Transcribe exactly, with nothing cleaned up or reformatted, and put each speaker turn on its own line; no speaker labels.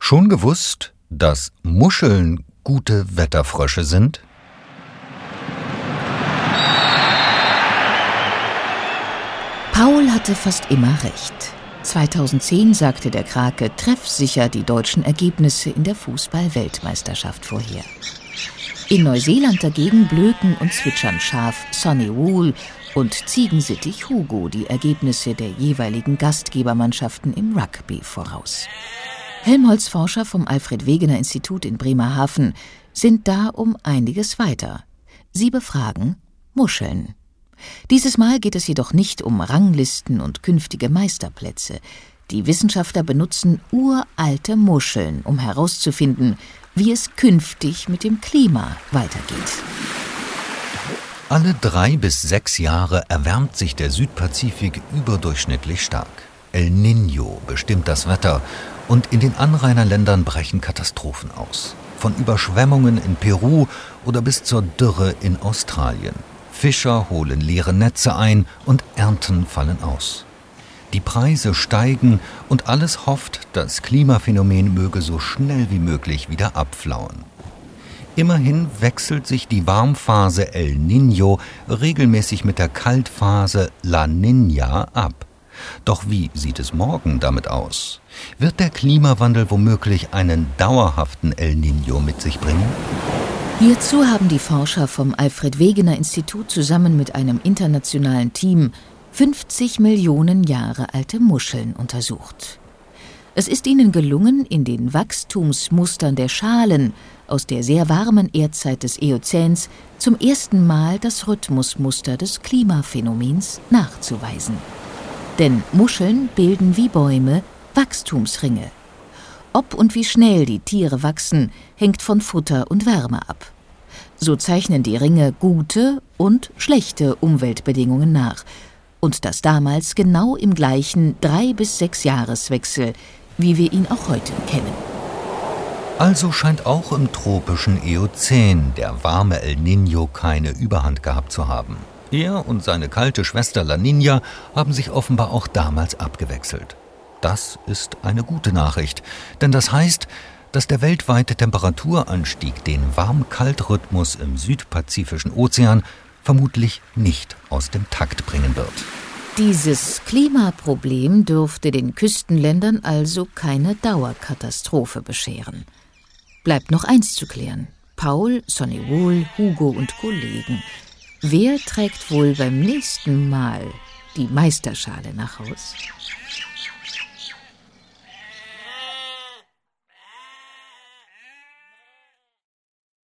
Schon gewusst, dass Muscheln gute Wetterfrösche sind?
Paul hatte fast immer recht. zweitausendzehn sagte der Krake treffsicher die deutschen Ergebnisse in der Fußball-Weltmeisterschaft vorher. In Neuseeland dagegen blöken und zwitschern Schaf Sonny Wool und Ziegensittich Hugo die Ergebnisse der jeweiligen Gastgebermannschaften im Rugby voraus. Helmholtz-Forscher vom Alfred-Wegener-Institut in Bremerhaven sind da um einiges weiter. Sie befragen Muscheln. Dieses Mal geht es jedoch nicht um Ranglisten und künftige Meisterplätze. Die Wissenschaftler benutzen uralte Muscheln, um herauszufinden, wie es künftig mit dem Klima weitergeht.
Alle drei bis sechs Jahre erwärmt sich der Südpazifik überdurchschnittlich stark. El Niño bestimmt das Wetter und in den Anrainerländern brechen Katastrophen aus. Von Überschwemmungen in Peru oder bis zur Dürre in Australien. Fischer holen leere Netze ein und Ernten fallen aus. Die Preise steigen und alles hofft, das Klimaphänomen möge so schnell wie möglich wieder abflauen. Immerhin wechselt sich die Warmphase El Niño regelmäßig mit der Kaltphase La Niña ab. Doch wie sieht es morgen damit aus? Wird der Klimawandel womöglich einen dauerhaften El Niño mit sich bringen?
Hierzu haben die Forscher vom Alfred-Wegener-Institut zusammen mit einem internationalen Team fünfzig Millionen Jahre alte Muscheln untersucht. Es ist ihnen gelungen, in den Wachstumsmustern der Schalen aus der sehr warmen Erdzeit des Eozäns zum ersten Mal das Rhythmusmuster des Klimaphänomens nachzuweisen. Denn Muscheln bilden wie Bäume Wachstumsringe. Ob und wie schnell die Tiere wachsen, hängt von Futter und Wärme ab. So zeichnen die Ringe gute und schlechte Umweltbedingungen nach. Und das damals genau im gleichen drei bis sechs Jahreswechsel, wie wir ihn auch heute kennen.
Also scheint auch im tropischen Eozän der warme El Niño keine Überhand gehabt zu haben. Er und seine kalte Schwester La Niña haben sich offenbar auch damals abgewechselt. Das ist eine gute Nachricht, denn das heißt, dass der weltweite Temperaturanstieg den Warm-Kalt-Rhythmus im südpazifischen Ozean vermutlich nicht aus dem Takt bringen wird.
Dieses Klimaproblem dürfte den Küstenländern also keine Dauerkatastrophe bescheren. Bleibt noch eins zu klären. Paul, Sonny Wool, Hugo und Kollegen. Wer trägt wohl beim nächsten Mal die Meisterschale nach Haus?